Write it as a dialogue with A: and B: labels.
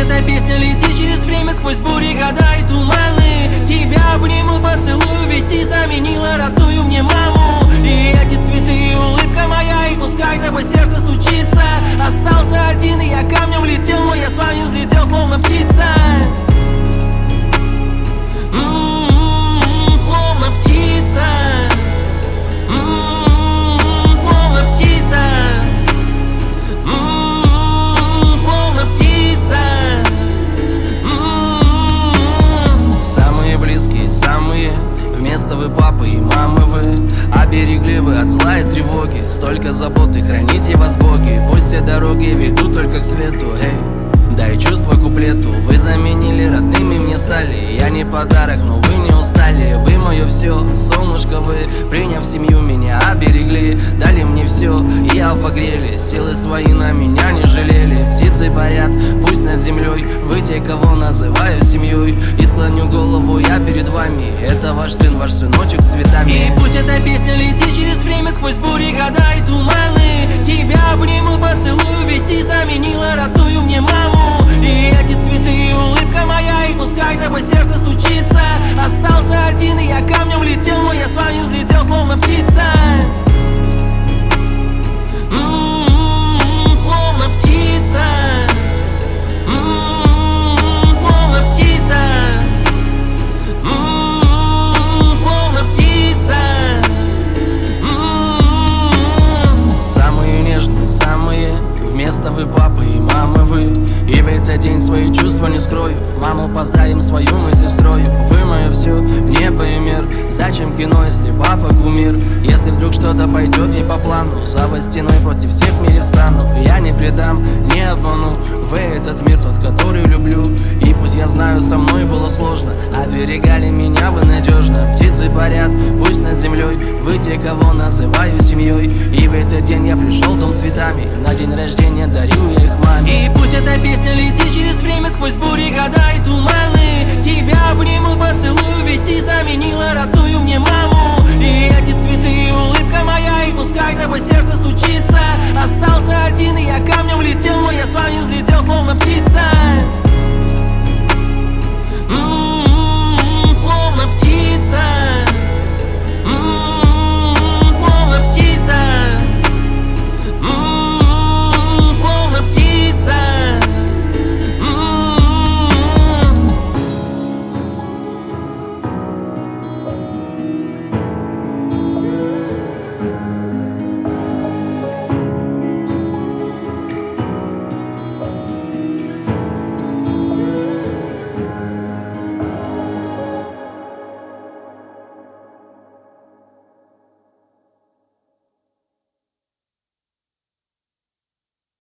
A: эта песня летит через время, сквозь бури, года и туманы. Тебя обниму, поцелую, ведь ты заменила родную мне маму. И эти цветы, улыбка моя, и пускай тобой сердце стучится. Остался один, и я камнем летел, но я с вами взлетел, словно птица. Словно птица. Словно птица. Словно птица. Самые близкие, самые, вместо вы папы и мамы вы. Оберегли вы от зла и тревоги, столько заботы, храните вас боги. Пусть все дороги ведут только к свету, эй. Да и чувства куплету вы заменили, родными мне стали. Я не подарок, но вы не устали. Вы мое все, солнышко вы, приняв семью, меня оберегли. Дали мне все, и я погрели, силы свои на меня не жалели. Птицы парят, пусть над землей, вы те, кого называю семьей. И склоню голову я перед вами, это ваш сын, ваш сыночек с цветами. И пусть эта песня летит через время, сквозь бури, года и туманы. Тебя обниму, поцелую, ведь ты заменила родную мне маму. И эти цветы, улыбка моя, и пускай тобой сердце стучится. Остался один, и я камнем летел, но я с вами взлетел, словно птица. Словно птица. Словно птица. Словно птица. Самые нежные, самые, вместо вы папы и мамы вы. И в этот день свои чувства не скрою. Маму поздравим свою мы сестрою. Вы мое все, небо и мир. Зачем кино, если папа кумир? Если вдруг что-то пойдет не по плану, за вас стеной против всех в мире встану. Я не предам, не обману. Вы этот мир, тот, который люблю. И пусть я знаю, со мной было сложно, оберегали меня вы надежно. Птицы парят, пусть над землей, вы те, кого называю семьей. И в этот день я пришел в дом с цветами. На день рождения дарю я